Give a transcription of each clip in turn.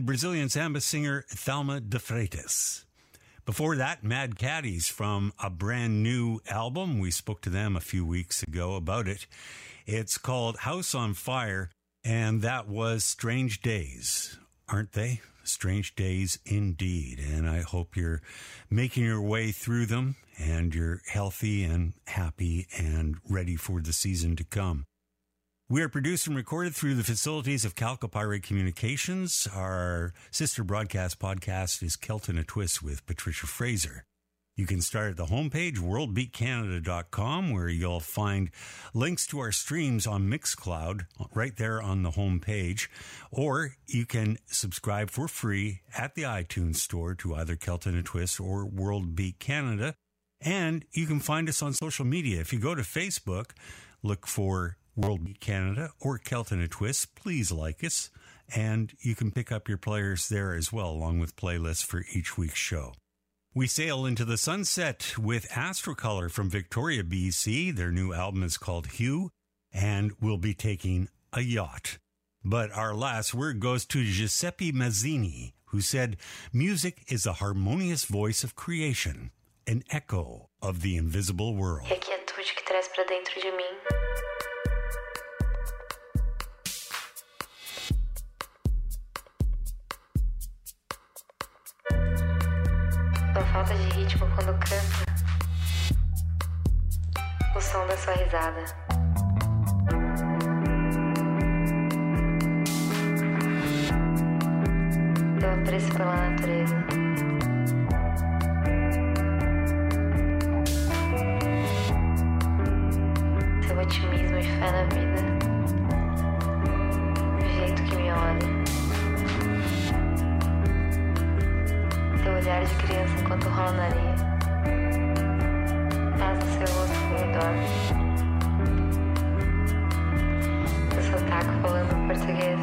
Brazilian samba singer Thelma de Freitas. Before that, Mad Caddies from a brand new album. We spoke to them a few weeks ago about it. It's called House on Fire, and that was Strange Days, aren't they? Strange days indeed. And I hope you're making your way through them and you're healthy and happy and ready for the season to come. We are produced and recorded through the facilities of Calcopyrate Communications. Our sister broadcast podcast is Kelton a Twist with Patricia Fraser. You can start at the homepage, worldbeatcanada.com, where you'll find links to our streams on Mixcloud right there on the homepage. Or you can subscribe for free at the iTunes store to either Kelton a Twist or World Beat Canada. And you can find us on social media. If you go to Facebook, look for World Beat Canada or Kelton a Twist, please like us. And you can pick up your players there as well, along with playlists for each week's show. We sail into the sunset with Astrocolor from Victoria, BC. Their new album is called Hue, and we'll be taking a yacht. But our last word goes to Giuseppe Mazzini, who said, "Music is a harmonious voice of creation, an echo of the invisible world." E a quietude que traz para dentro de mim. Falta de ritmo quando canta, o som da sua risada. Eu apreço pela natureza. Seu otimismo e fé na vida, o jeito que me olha. Seu olhar de criança enquanto rola na areia. Paz no seu rosto quando dorme. Seu sotaque falando português.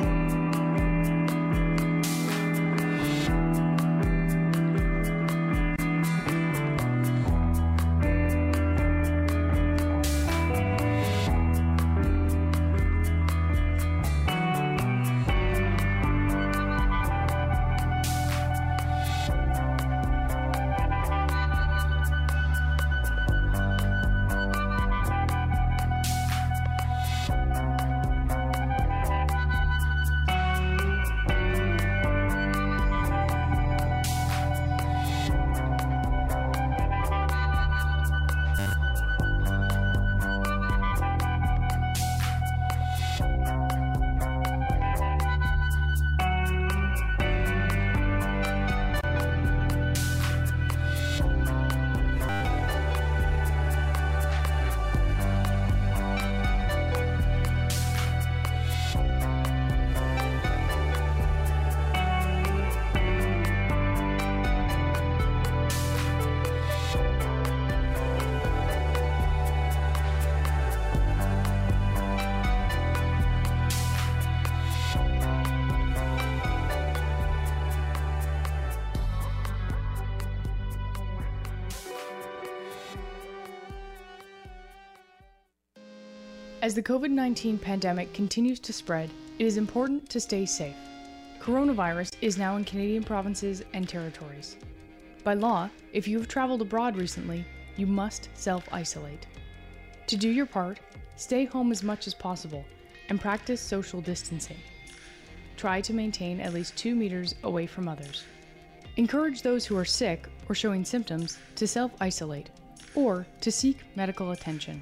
As the COVID-19 pandemic continues to spread, it is important to stay safe. Coronavirus is now in Canadian provinces and territories. By law, if you have traveled abroad recently, you must self-isolate. To do your part, stay home as much as possible and practice social distancing. Try to maintain at least 2 meters away from others. Encourage those who are sick or showing symptoms to self-isolate or to seek medical attention.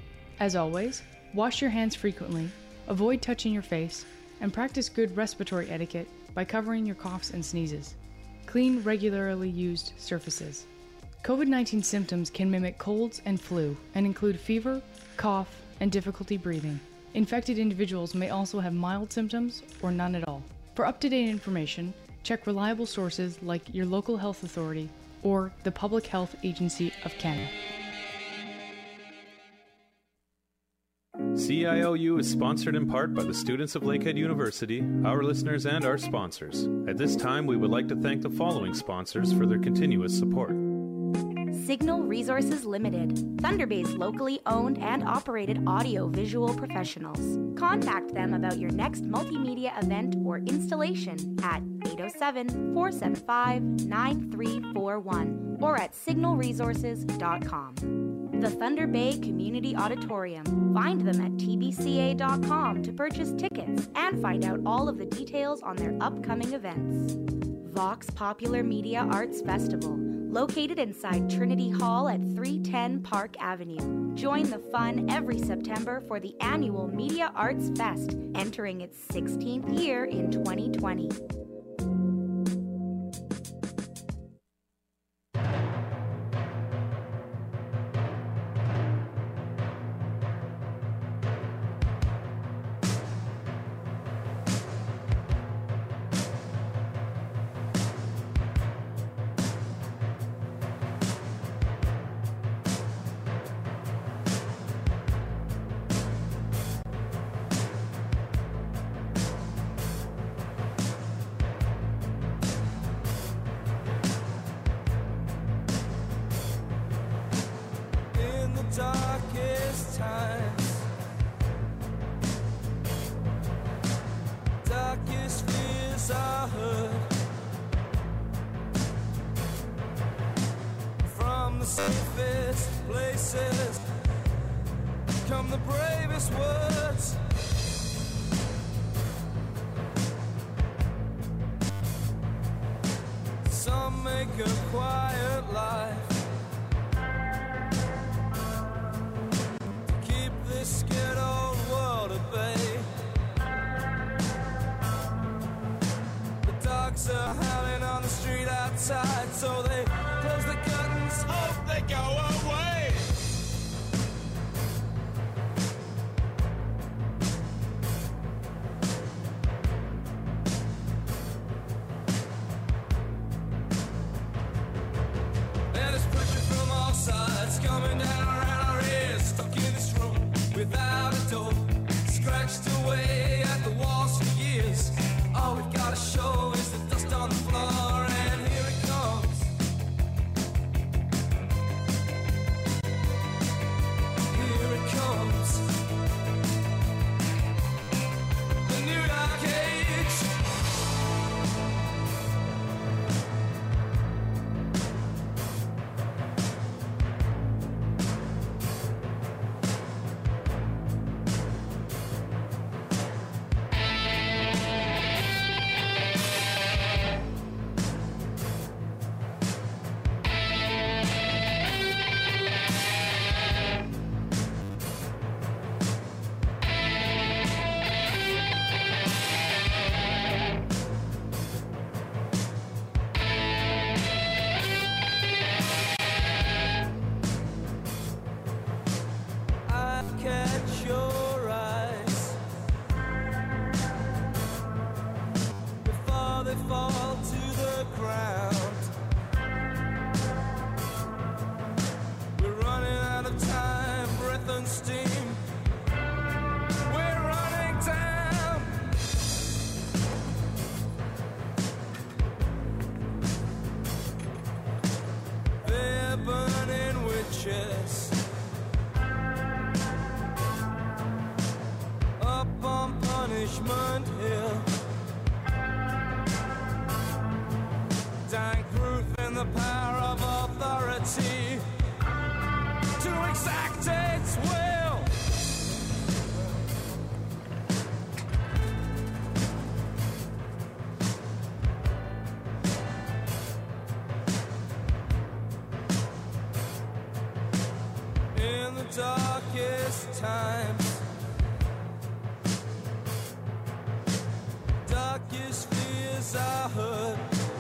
As always, wash your hands frequently, avoid touching your face, and practice good respiratory etiquette by covering your coughs and sneezes. Clean regularly used surfaces. COVID-19 symptoms can mimic colds and flu and include fever, cough, and difficulty breathing. Infected individuals may also have mild symptoms or none at all. For up-to-date information, check reliable sources like your local health authority or the Public Health Agency of Canada. CIOU is sponsored in part by the students of Lakehead University, our listeners, and our sponsors. At this time, we would like to thank the following sponsors for their continuous support. Signal Resources Limited, Thunder Bay's locally owned and operated audio-visual professionals. Contact them about your next multimedia event or installation at 807-475-9341 or at signalresources.com. The Thunder Bay Community Auditorium. Find them at tbca.com to purchase tickets and find out all of the details on their upcoming events. Vox Popular Media Arts Festival, located inside Trinity Hall at 310 Park Avenue. Join the fun every September for the annual Media Arts Fest, entering its 16th year in 2020. Darkest times, darkest fears are heard from the safest places come the bravest words. Some make a quiet life, this scared old world at bay. The dogs are howling on the street outside, so they close the curtains, hope they go away. And there's pressure from all sides coming down around our ears, stuck in this room without a door, scratched away at the walls for years. All we've got to show is the dust on the floor, and here it comes. Here it comes. The new dark age. Catch your eyes before they fall to the ground. We're running out of time, breath and steam. We're running down. They're burning witches up on Punishment Hill. Dank proof in the power of authority to exact its will. In the darkest times, darkest fears I heard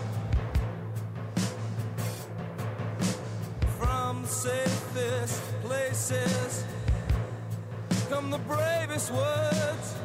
from the safest places come the bravest words.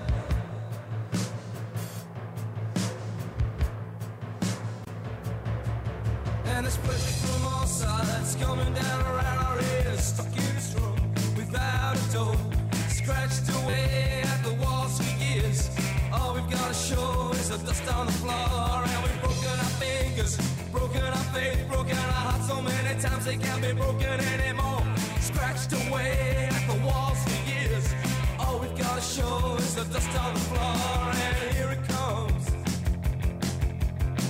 And it's pressure from all sides coming down around our ears, stuck in this room without a door, scratched away at the walls for years. All we've got to show is the dust on the floor, and we've broken our fingers, broken our faith, broken our hearts so many times they can't be broken anymore. Scratched away at the walls for years. All we've got to show is the dust on the floor, and here it comes.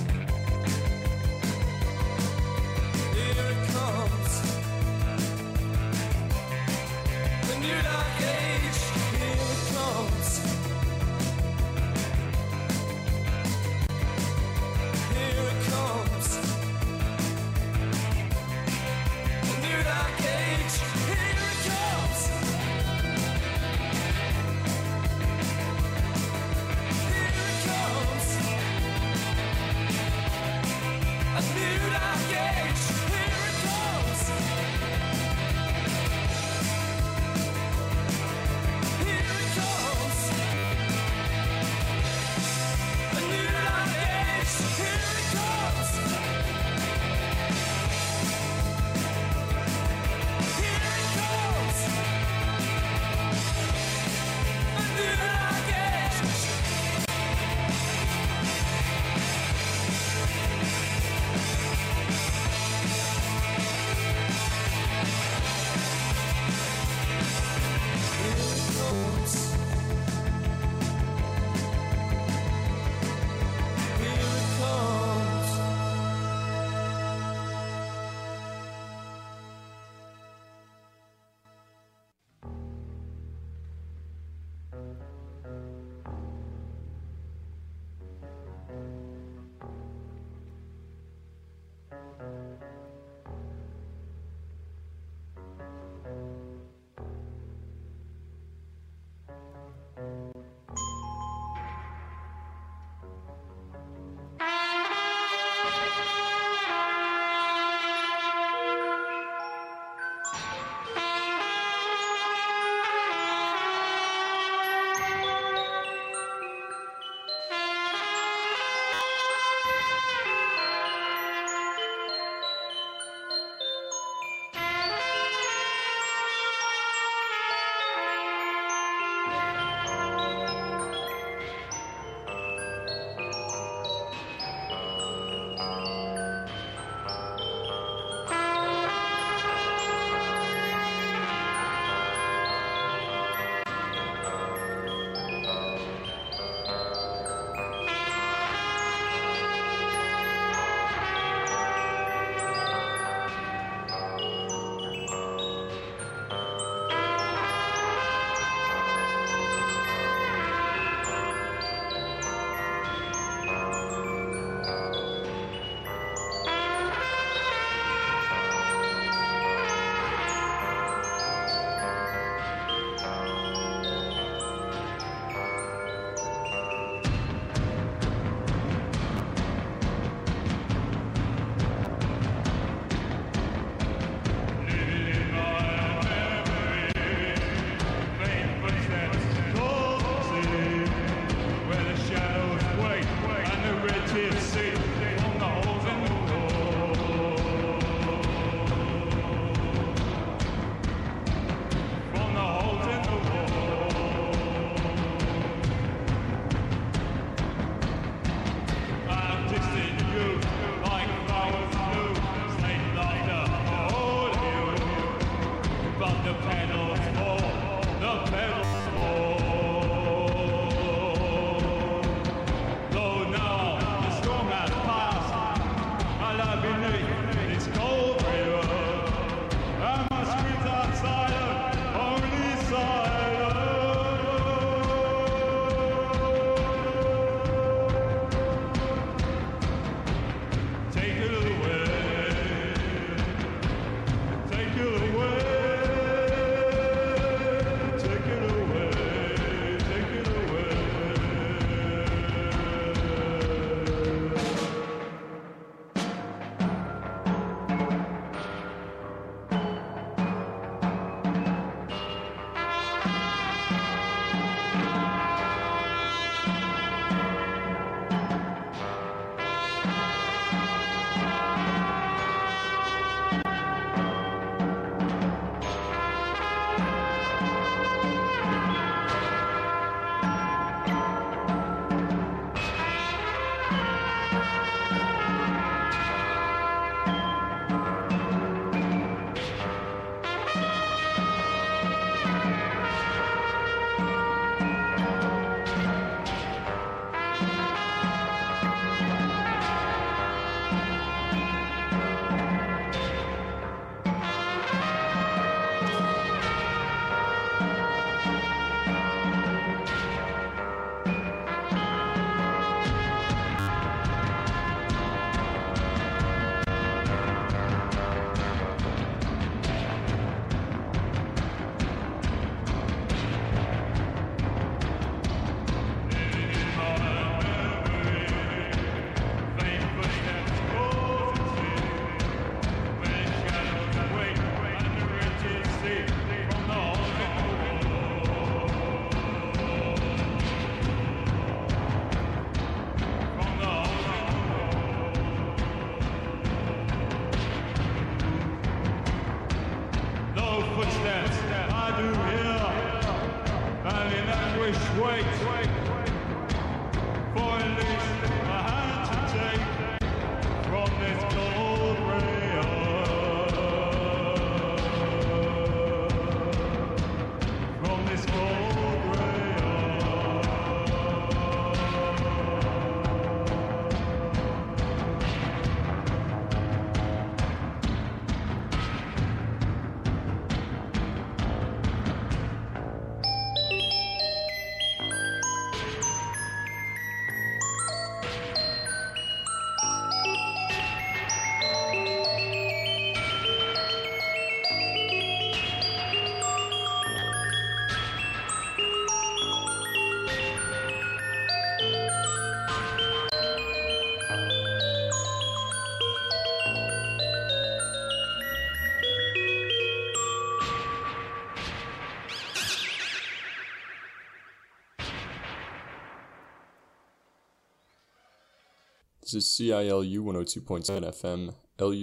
This is CILU 102.7 FM,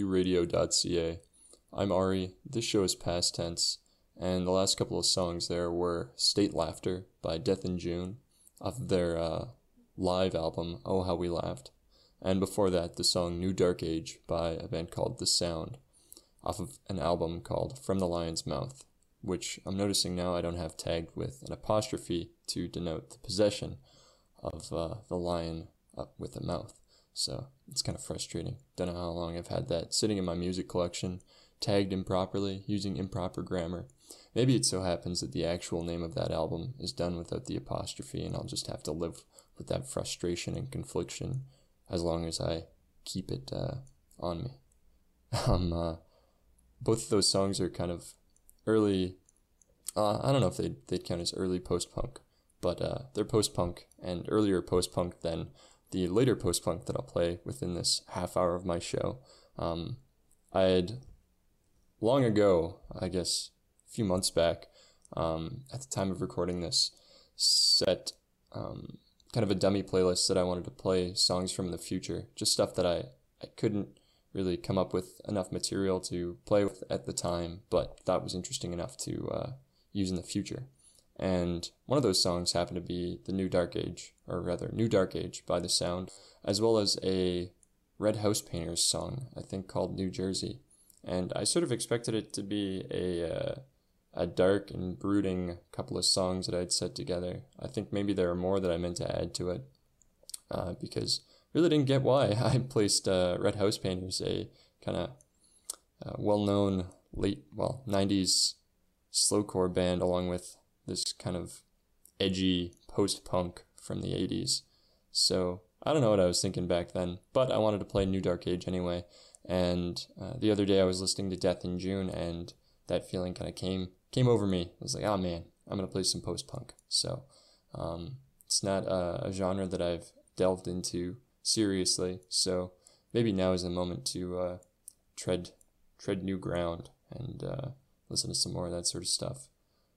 luradio.ca. I'm Ari. This show is past tense, and the last couple of songs there were State Laughter by Death in June, off of their live album, Oh How We Laughed, and before that, the song New Dark Age by a band called The Sound, off of an album called From the Lion's Mouth, which I'm noticing now I don't have tagged with an apostrophe to denote the possession of the lion with a mouth. So it's kind of frustrating. Don't know how long I've had that sitting in my music collection, tagged improperly, using improper grammar. Maybe it so happens that the actual name of that album is done without the apostrophe, and I'll just have to live with that frustration and confliction as long as I keep it on me. Both of those songs are kind of early. I don't know if they'd count as early post-punk, but they're post-punk and earlier post-punk than the later post-punk that I'll play within this half hour of my show. I had long ago, I guess a few months back, at the time of recording this, set kind of a dummy playlist that I wanted to play songs from the future, just stuff that I couldn't really come up with enough material to play with at the time, but thought was interesting enough to use in the future. And one of those songs happened to be the New Dark Age, or rather New Dark Age by The Sound, as well as a Red House Painters song, I think called New Jersey. And I sort of expected it to be a dark and brooding couple of songs that I'd set together. I think maybe there are more that I meant to add to it, because I really didn't get why I placed Red House Painters, a kind of well-known 90s slowcore band, along with this kind of edgy post-punk from the 80s. So I don't know what I was thinking back then, but I wanted to play New Dark Age anyway. And the other day I was listening to Death in June, and that feeling kind of came over me. I was like, oh man, I'm going to play some post-punk. So it's not a genre that I've delved into seriously. So maybe now is the moment to tread new ground and listen to some more of that sort of stuff.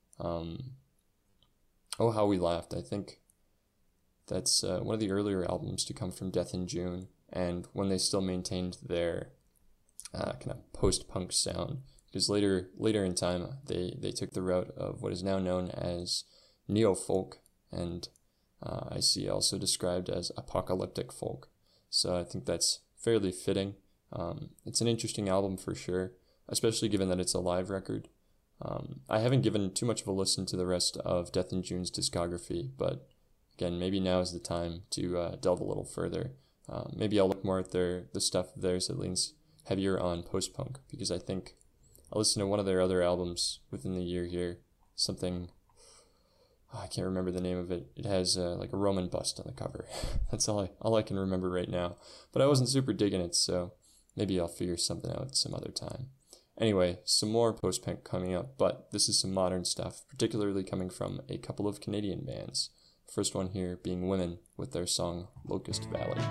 Oh How We Laughed, I think that's one of the earlier albums to come from Death in June, and when they still maintained their kind of post-punk sound. Because later in time, they took the route of what is now known as neo-folk, and I see also described as apocalyptic folk. So I think that's fairly fitting. It's an interesting album for sure, especially given that it's a live record. I haven't given too much of a listen to the rest of Death in June's discography, but again, maybe now is the time to delve a little further. Maybe I'll look more at the stuff of theirs that leans heavier on post-punk, because I think I listened to one of their other albums within the year here, something, I can't remember the name of it. It has like a Roman bust on the cover. That's all I can remember right now. But I wasn't super digging it, so maybe I'll figure something out some other time. Anyway, some more post-punk coming up, but this is some modern stuff, particularly coming from a couple of Canadian bands. First one here being Women with their song Locust Valley.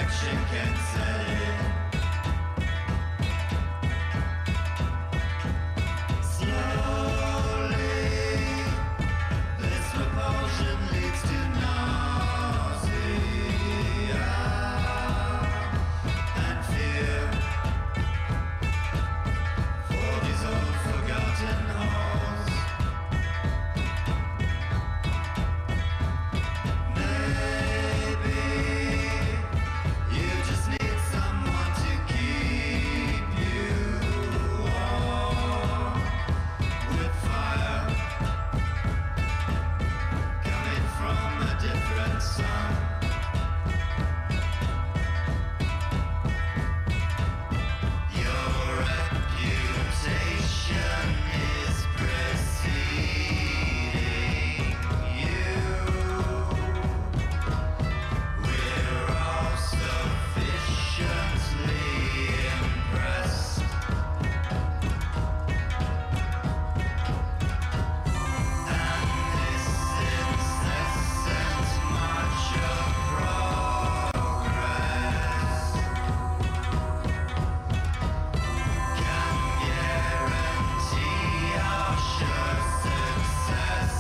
Satisfaction can set in. Slowly, this repulsion leads to nausea and fear for these old forgotten halls. Maybe you just need someone to keep you warm with fire coming from a different sun. Your reputation is preceding you. We're all sufficiently impressed. And this incessant march of progress can guarantee our sure success.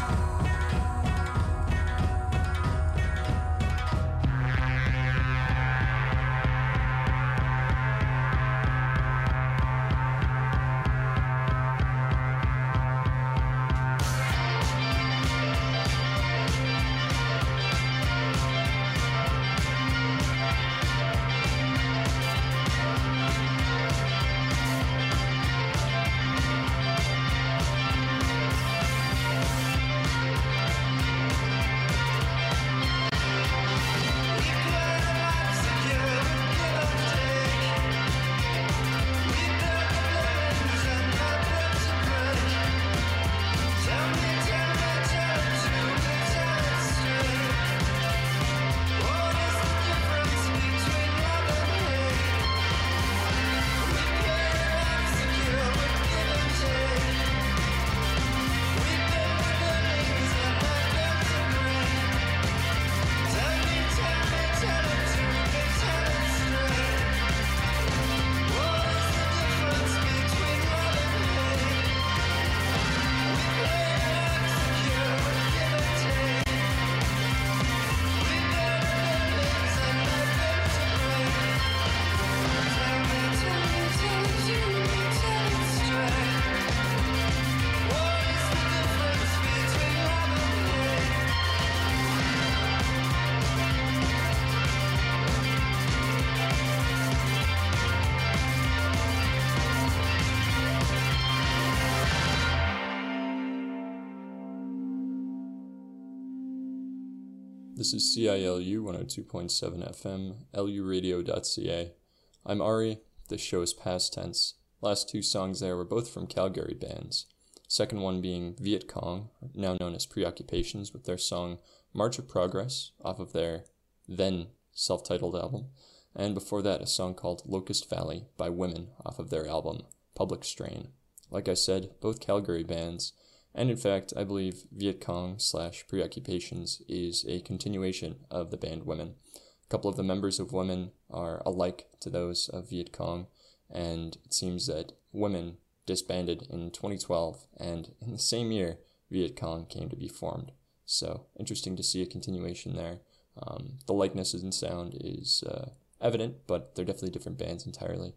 This is CILU 102.7 FM, luradio.ca. I'm Ari. This show is past tense. Last two songs there were both from Calgary bands. Second one being Viet Cong, now known as Preoccupations, with their song March of Progress off of their then self-titled album. And before that, a song called Locust Valley by Women off of their album Public Strain. Like I said, both Calgary bands. And in fact, I believe Viet Cong / Preoccupations is a continuation of the band Women. A couple of the members of Women are alike to those of Viet Cong, and it seems that Women disbanded in 2012, and in the same year, Viet Cong came to be formed. So, interesting to see a continuation there. The likenesses in sound is evident, but they're definitely different bands entirely.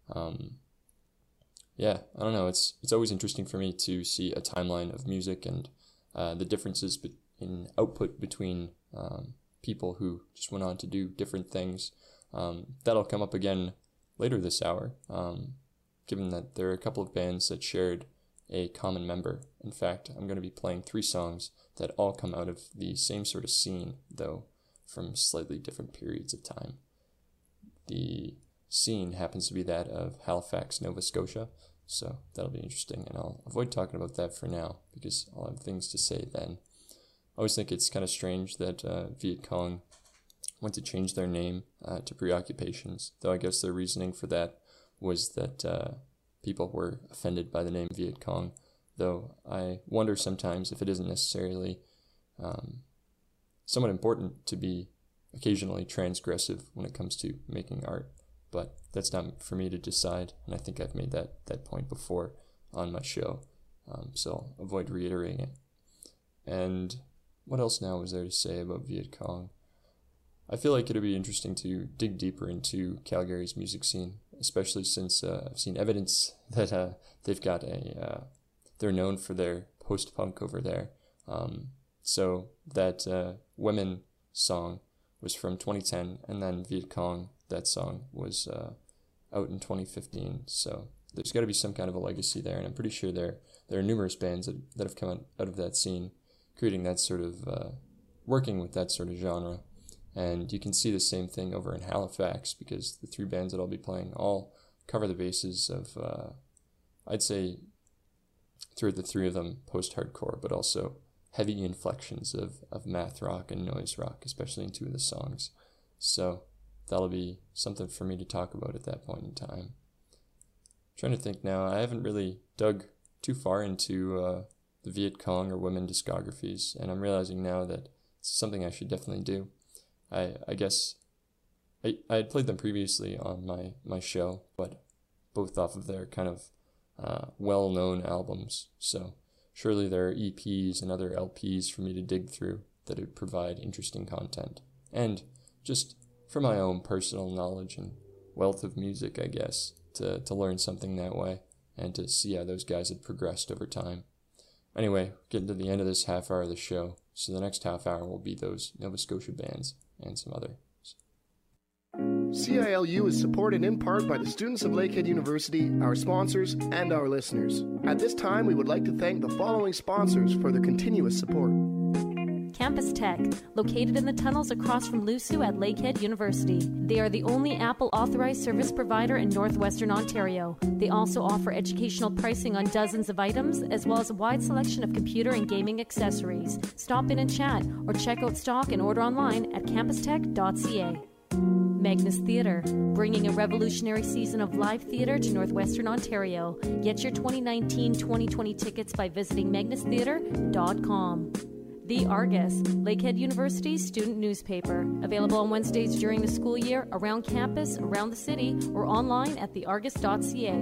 Yeah, I don't know, it's always interesting for me to see a timeline of music and the differences in output between people who just went on to do different things. That'll come up again later this hour, given that there are a couple of bands that shared a common member. In fact, I'm going to be playing 3 songs that all come out of the same sort of scene, though from slightly different periods of time. The scene happens to be that of Halifax, Nova Scotia, so that'll be interesting, and I'll avoid talking about that for now, because I'll have things to say then. I always think it's kind of strange that Viet Cong went to change their name to Preoccupations, though I guess their reasoning for that was that people were offended by the name Viet Cong, though I wonder sometimes if it isn't necessarily somewhat important to be occasionally transgressive when it comes to making art, but that's not for me to decide, and I think I've made that point before on my show, so I'll avoid reiterating it. And what else now was there to say about Viet Cong? I feel like it'll be interesting to dig deeper into Calgary's music scene, especially since I've seen evidence that they've got they're known for their post-punk over there. So that Women song was from 2010, and then Viet Cong, that song was out in 2015. So there's got to be some kind of a legacy there, and I'm pretty sure there are numerous bands that have come out of that scene, creating that sort of, working with that sort of genre. And you can see the same thing over in Halifax, because the 3 bands that I'll be playing all cover the bases of, I'd say, through the 3 of them, post-hardcore, but also heavy inflections of math rock and noise rock, especially in 2 of the songs. So that'll be something for me to talk about at that point in time. Trying to think now, I haven't really dug too far into the Viet Cong or Women discographies, and I'm realizing now that it's something I should definitely do. I guess I had played them previously on my show, but both off of their kind of well-known albums, so surely there are EPs and other LPs for me to dig through that would provide interesting content. And just for my own personal knowledge and wealth of music, I guess, to learn something that way and to see how those guys had progressed over time. Anyway, getting to the end of this half hour of the show, so the next half hour will be those Nova Scotia bands and some others. CILU is supported in part by the students of Lakehead University, our sponsors, and our listeners. At this time, we would like to thank the following sponsors for their continuous support. Campus Tech, located in the tunnels across from LUSU at Lakehead University. They are the only Apple authorized service provider in Northwestern Ontario. They also offer educational pricing on dozens of items, as well as a wide selection of computer and gaming accessories. Stop in and chat, or check out stock and order online at campustech.ca. Magnus Theatre, bringing a revolutionary season of live theatre to Northwestern Ontario. Get your 2019-2020 tickets by visiting magnustheatre.com. The Argus, Lakehead University's student newspaper. Available on Wednesdays during the school year, around campus, around the city, or online at theargus.ca.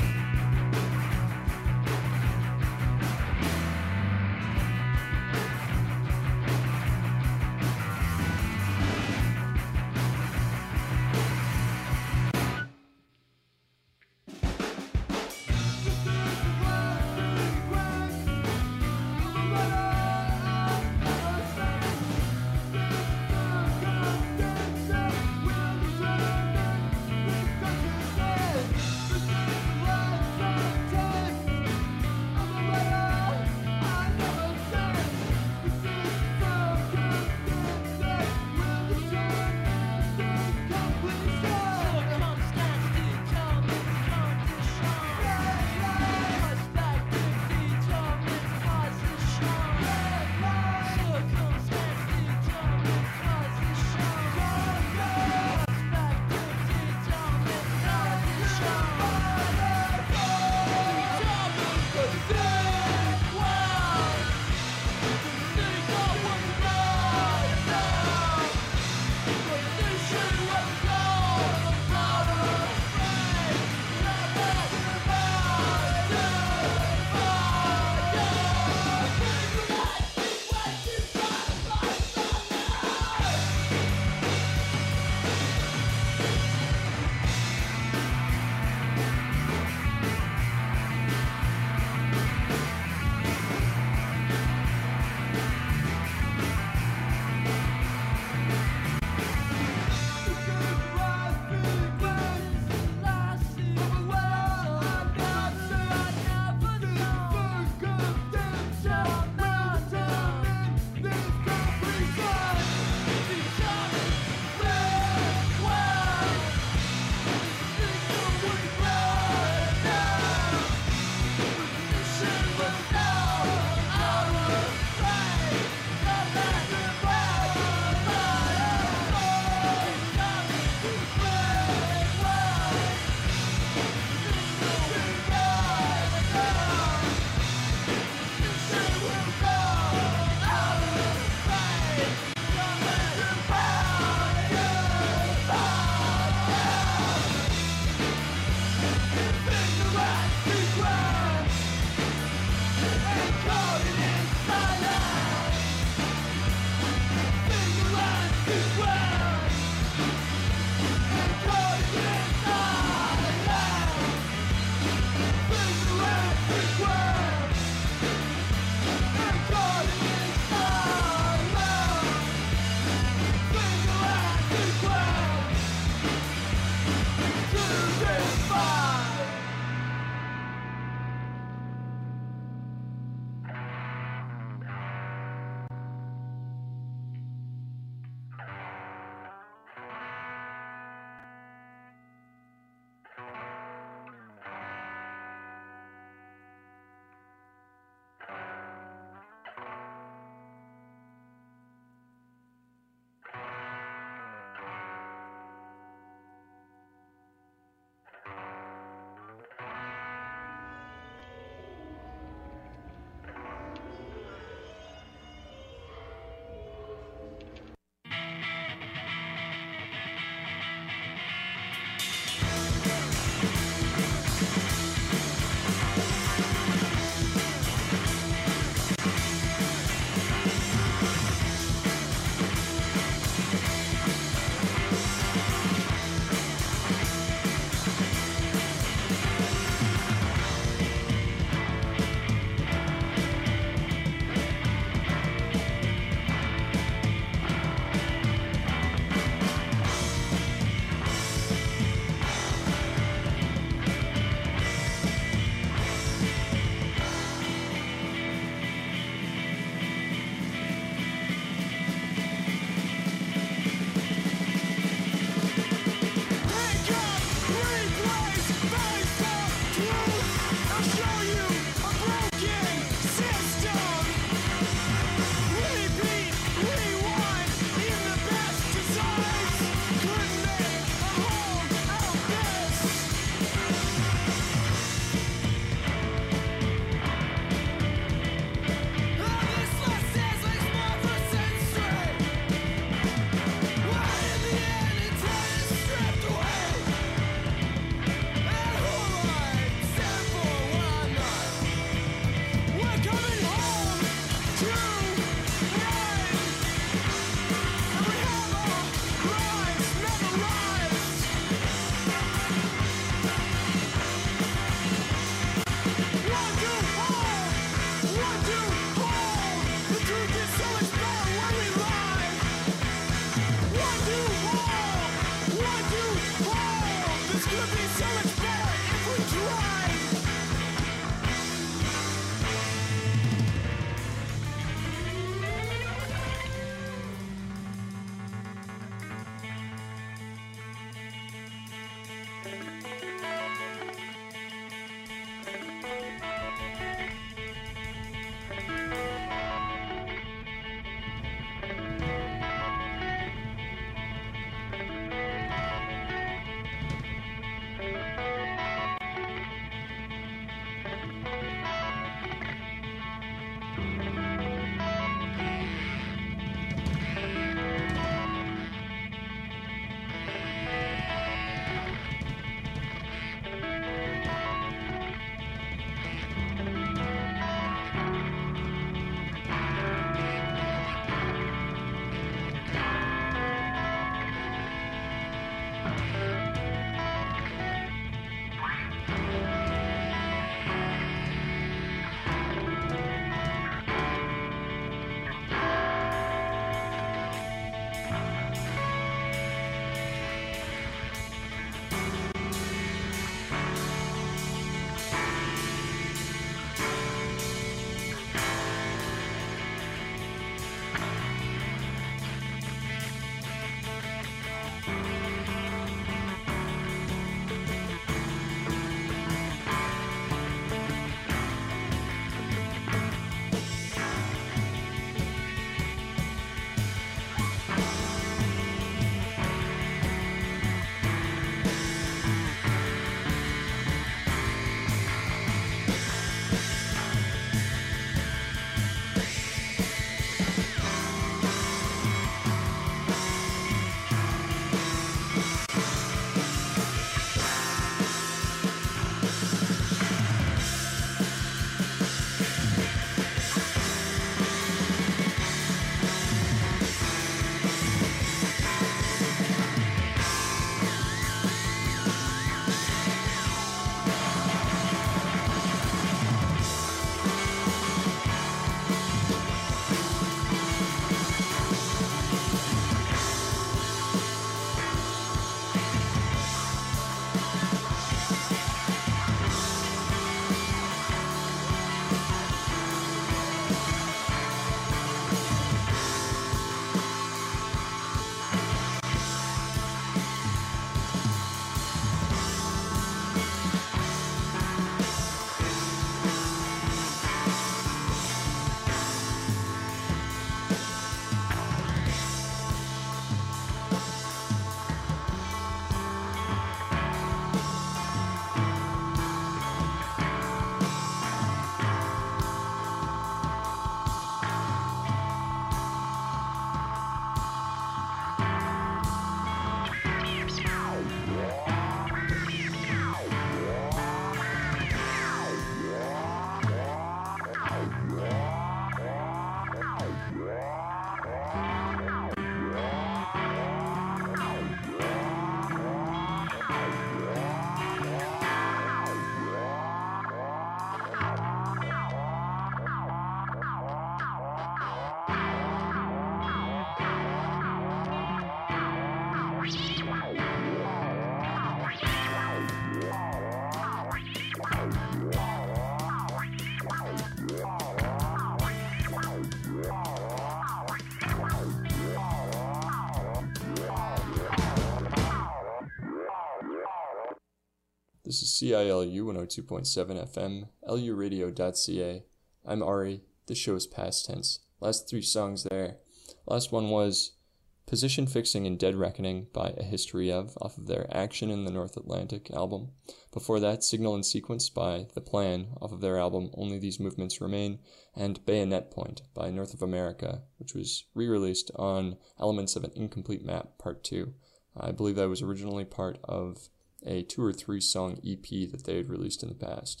This is CILU 102.7 FM, luradio.ca. I'm Ari. This show is past tense. Last three songs there. Last one was Position Fixing and Dead Reckoning by A History Of, off of their Action in the North Atlantic album. Before that, Signal and Sequence by The Plan, off of their album Only These Movements Remain, and Bayonet Point by North of America, which was re-released on Elements of an Incomplete Map Part 2. I believe that was originally part of a 2 or 3 song EP that they had released in the past.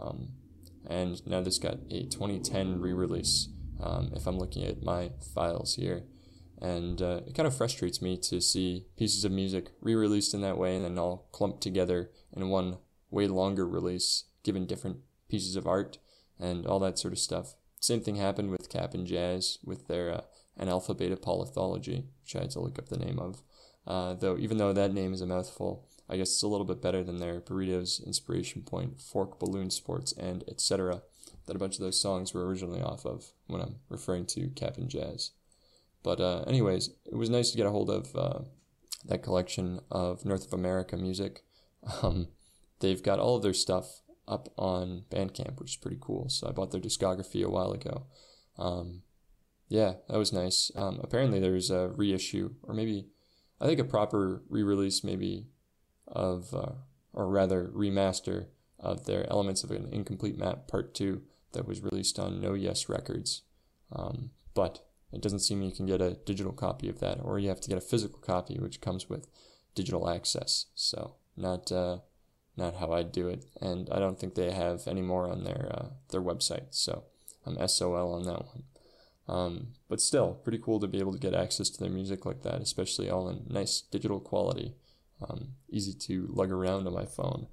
And now this got a 2010 re-release, if I'm looking at my files here. And it kind of frustrates me to see pieces of music re-released in that way and then all clumped together in one way longer release, given different pieces of art and all that sort of stuff. Same thing happened with Cap'n Jazz with their Analpha Beta Polythology, which I had to look up the name of. Though even though that name is a mouthful, I guess it's a little bit better than their Burritos, Inspiration Point, Fork, Balloon Sports, and etc. that a bunch of those songs were originally off of when I'm referring to Cap'n Jazz. But anyways, it was nice to get a hold of that collection of North of America music. They've got all of their stuff up on Bandcamp, which is pretty cool. So I bought their discography a while ago. Yeah, that was nice. Apparently there's a reissue, or maybe, I think a proper re-release maybe of, or rather remaster of their Elements of an Incomplete Map Part 2 that was released on No Yes Records. But it doesn't seem you can get a digital copy of that, or you have to get a physical copy, which comes with digital access. So not how I'd do it, and I don't think they have any more on their website. So I'm SOL on that one. But still, pretty cool to be able to get access to their music like that, especially all in nice digital quality. Easy to lug around on my phone.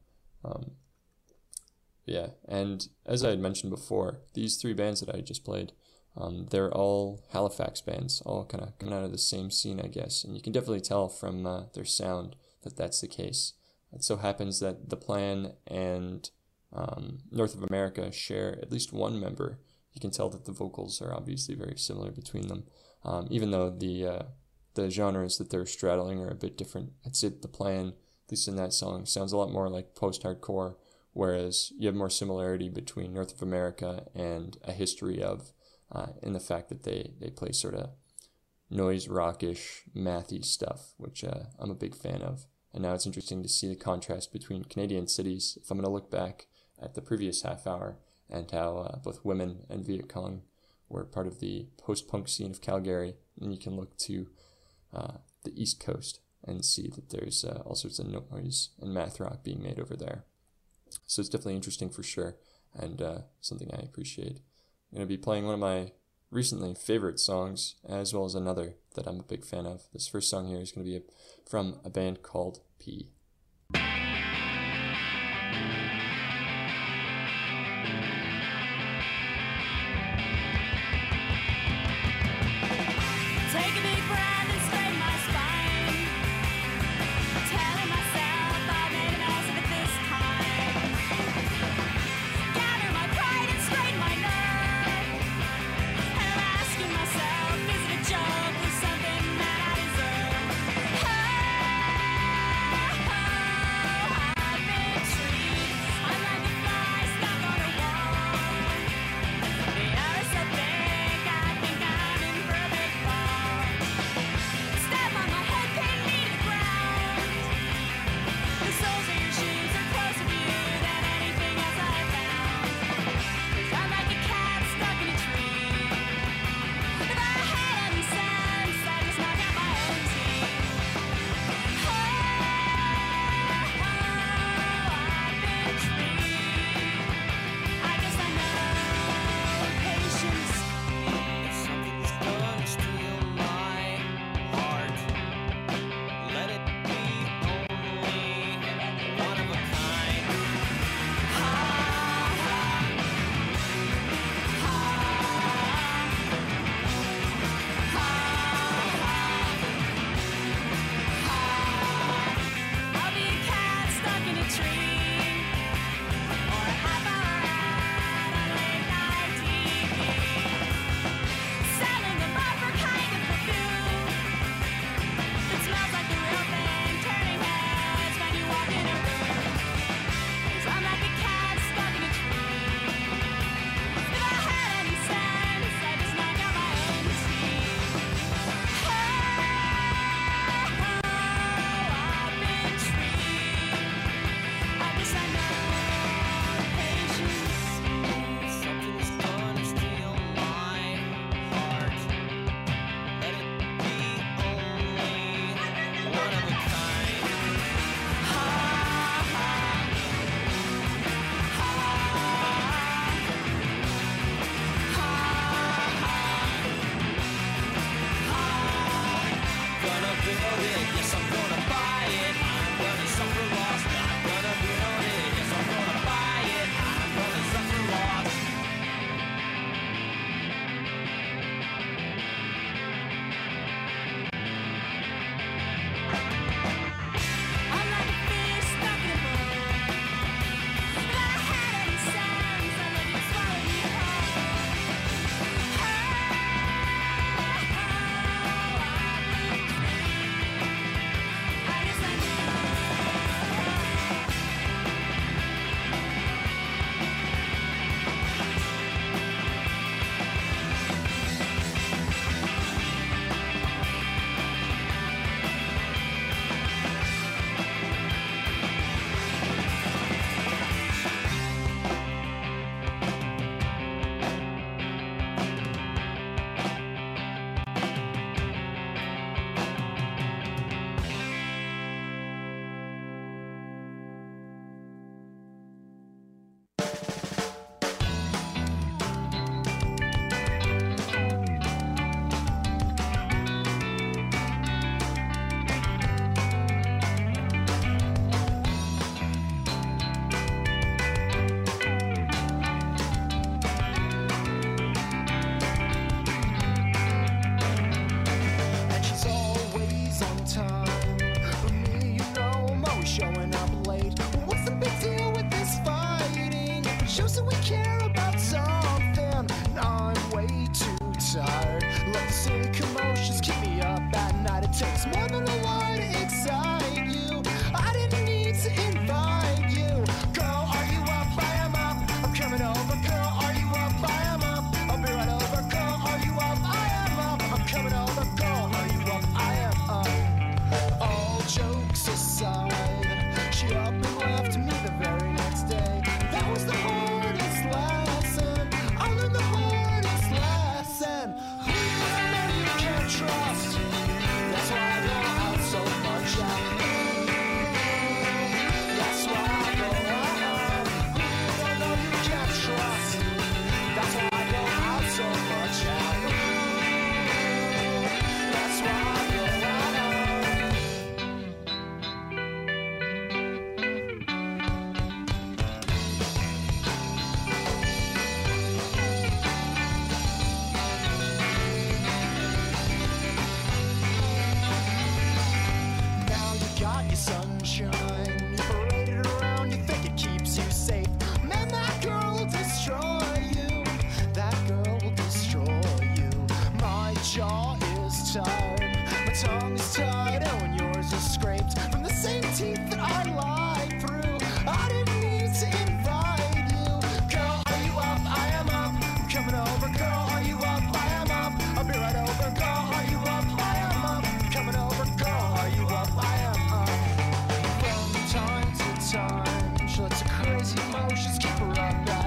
Yeah, and as I had mentioned before, these 3 bands that I just played, they're all Halifax bands, all kind of coming out of the same scene, I guess. And you can definitely tell from their sound that that's the case. It so happens that The Plan and North of America share at least one member. You can tell that the vocals are obviously very similar between them, even though the genres that they're straddling are a bit different. I'd say The Plan, at least in that song, sounds a lot more like post-hardcore, whereas you have more similarity between North of America and A History Of, in the fact that they play sort of noise rockish, mathy stuff, which I'm a big fan of. And now it's interesting to see the contrast between Canadian cities. If I'm going to look back at the previous half hour and how both women and Viet Cong were part of the post-punk scene of Calgary, and you can look to the East Coast and see that there's all sorts of noise and math rock being made over there. So it's definitely interesting for sure, and something I appreciate. I'm going to be playing one of my recently favorite songs, as well as another that I'm a big fan of. This first song here is going to be from a band called P. Telling myself I made a mess of Shows that we care about something. And I'm way too tired. Let the city commotions keep me up at night. It takes more than a lie to excite you. I didn't need to invite you. Girl, are you up? I am up. I'm coming over. Girl, are you up? I am up. I'll be right over. Girl, are you up? I am up. I'm coming over. Girl, are you up? I am up. All jokes aside, she up and left me the very next day. That was the hardest lesson. I learned the hardest lesson. Who you know you can't trust. That's why I go out so much out. That's why I go out. Who you know you can't trust. That's why I go out so much out. That's why I go out. Now you got your sunshine. You parade it around, you think it keeps you safe. Man, that girl will destroy you. That girl will destroy you. My jaw is tired. My tongue is tied. Oh, and yours is scraped from the same teeth that I lied through. I didn't need to invite you. Girl, are you up? I am up. I'm coming over. Girl, are you up? I am up. I'll be right over. Girl, are you up? I am up. I'm coming over. Girl, are you up? I am up. From time to time, she lets her crazy emotions keep her up.